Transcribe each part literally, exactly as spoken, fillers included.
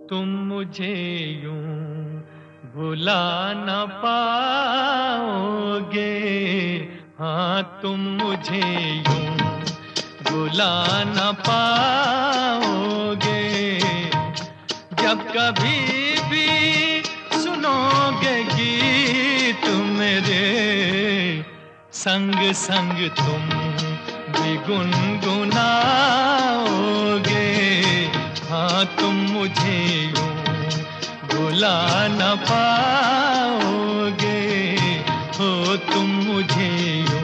तुम मुझे यूं भुला न पाओगे। हाँ, तुम मुझे यूं भुला न पाओगे। जब कभी भी सुनोगे गीत मेरे, संग संग तुम भी गुनगुनाओगे। हाँ, तुम मुझे यूं भुला न पाओगे। हो तुम मुझे यूं।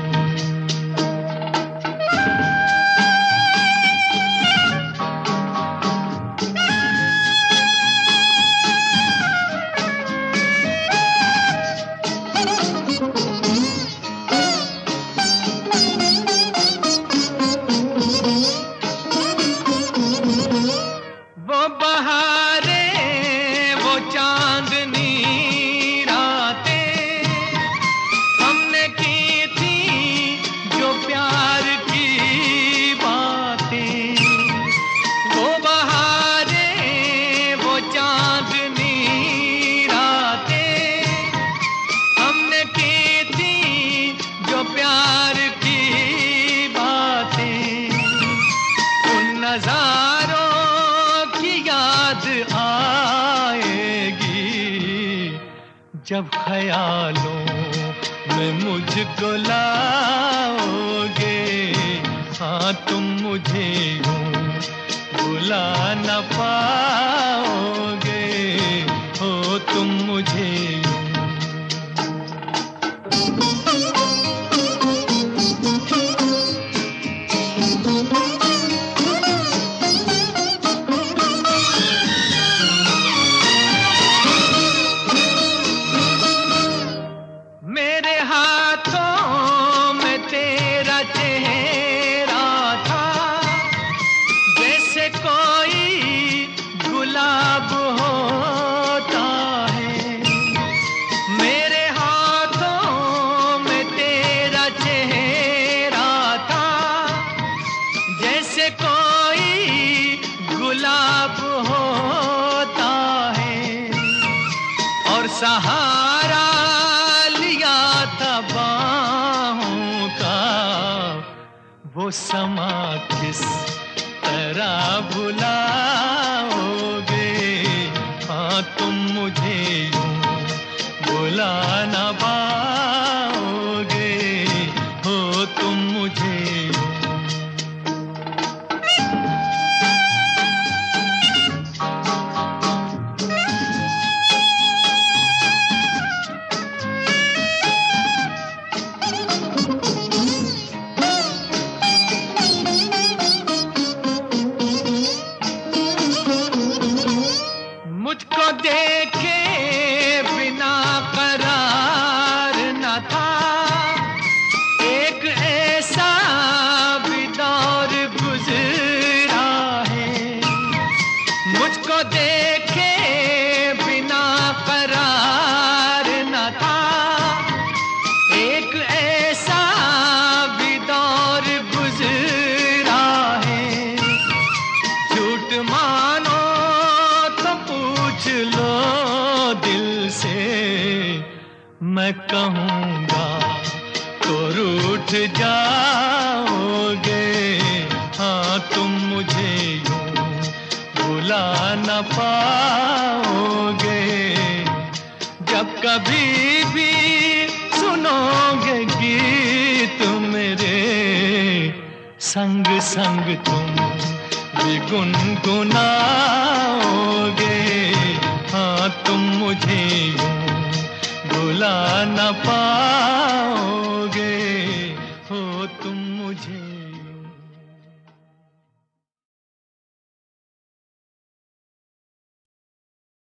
वो बहारें, वो चांदनी रातें हमने की थी, जो प्यार की बातें। वो बहारें, वो चांदनी रातें हमने की थी, जो प्यार की बातें। उन नज़ारों याद आएगी जब ख्यालों में मुझको लाओगे। हाँ, तुम मुझे यूं भुला न पाओगे। हो तुम मुझे यूं। मेरे हाथों में तेरा चेहरा था, जैसे कोई गुलाब होता है। मेरे हाथों में तेरा चेहरा था, जैसे कोई गुलाब होता है। और सहारा बाहों का वो समा किस तरह भुलाओगे। हाँ, तुम मुझे यूं भुला न पाओगे। हो तुम मुझे यूं। मुझको देखे बिना करार न था, एक ऐसा भी दौर गुजरा है। मुझको देखे बिना करार न था, एक ऐसा भी दौर गुजरा है। झूठ मानो पूछ लो दिल से, मैं कहूँगा तो रूठ जाओगे। हाँ, तुम मुझे यूं भुला न पाओगे। जब कभी भी सुनोगे गीत मेरे, संग संग तुम भी गुनगुनाओगे। हाँ, तुम मुझे यूं भुला न पाओ।